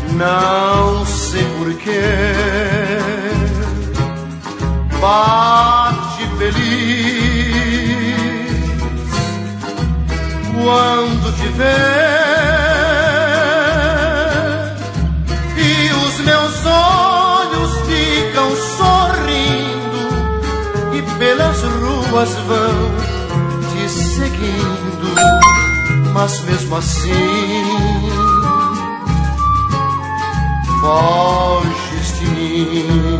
Não sei porquê, bate feliz quando te ver e os meus olhos ficam sorrindo e pelas ruas vão te seguindo, mas mesmo assim foges de mim.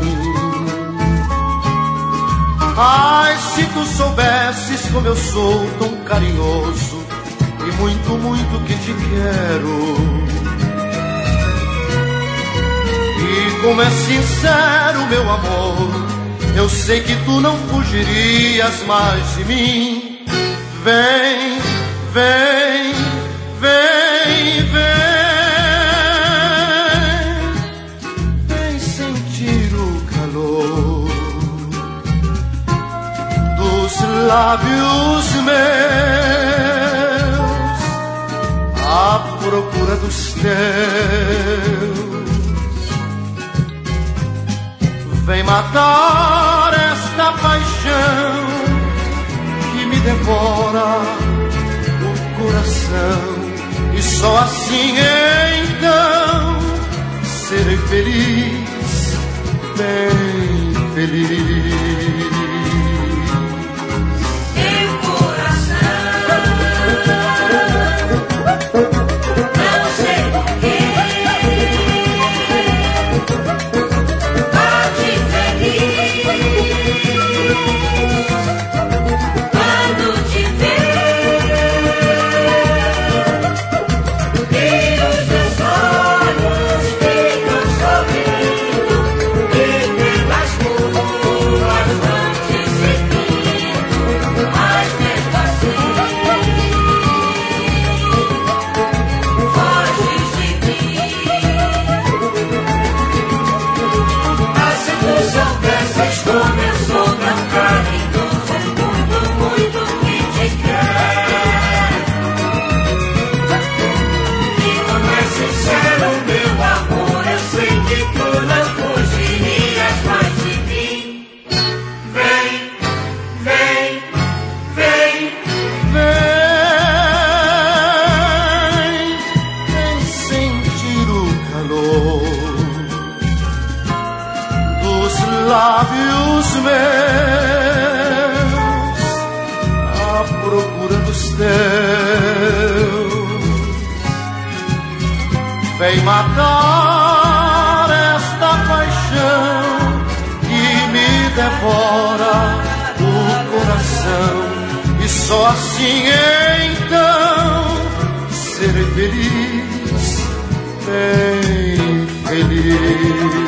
Ai, se tu soubesses como eu sou tão carinhoso e muito, muito que te quero, e como é sincero meu amor, eu sei que tu não fugirias mais de mim. Vem, vem, vem, vem. Lábios meus à procura dos teus, vem matar esta paixão que me devora o coração, e só assim então serei feliz, bem feliz. Lábios meus à procura dos teus, vem matar esta paixão que me devora o coração, e só assim então serei feliz, bem feliz.